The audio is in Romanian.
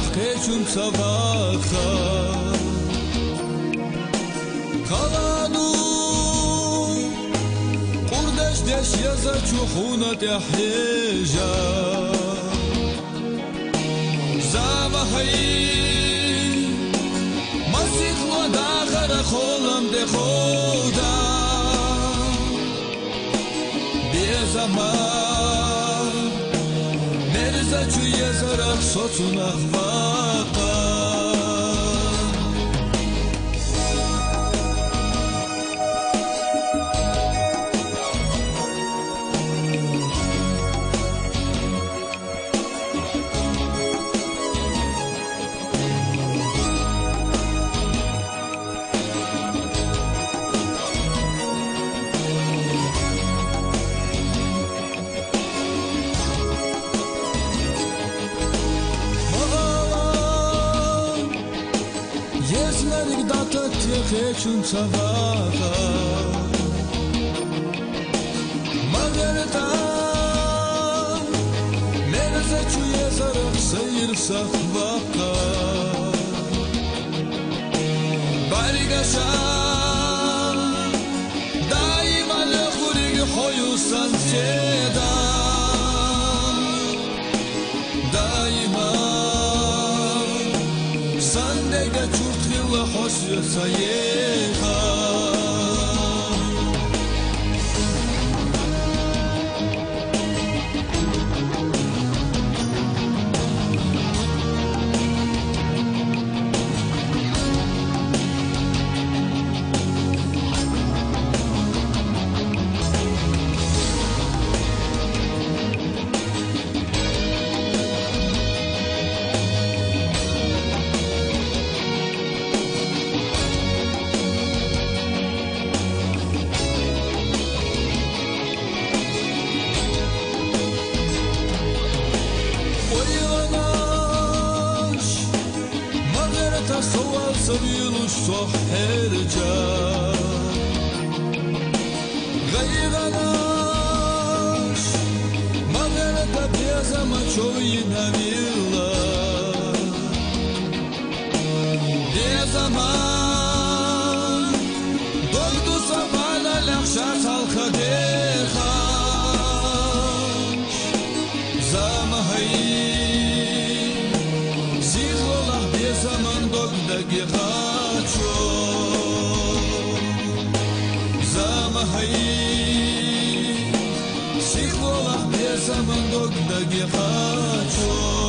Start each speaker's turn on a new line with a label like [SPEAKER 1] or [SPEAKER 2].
[SPEAKER 1] яхкечун саваха калану урдеш деш яза чухунат яхежа замахай масихла дахара холам де хода безама мерзачу язарах соцунах вақа Хечун цаваха Маргарета Мерзачу язарах сайыр сахвақа Баригаша Даима лехуриги хойусан седа Даима Сандега чуртхила хосю саеха صوال سبيل الصحر جا غيرناش ما غيرت بيزا ما شوي نبيلا بيزا ما ضغطو سبالا لخشاس الخديخا زمهي Zaman dogdagi khacho Zamahai Sikholah be zaman dogdagi khacho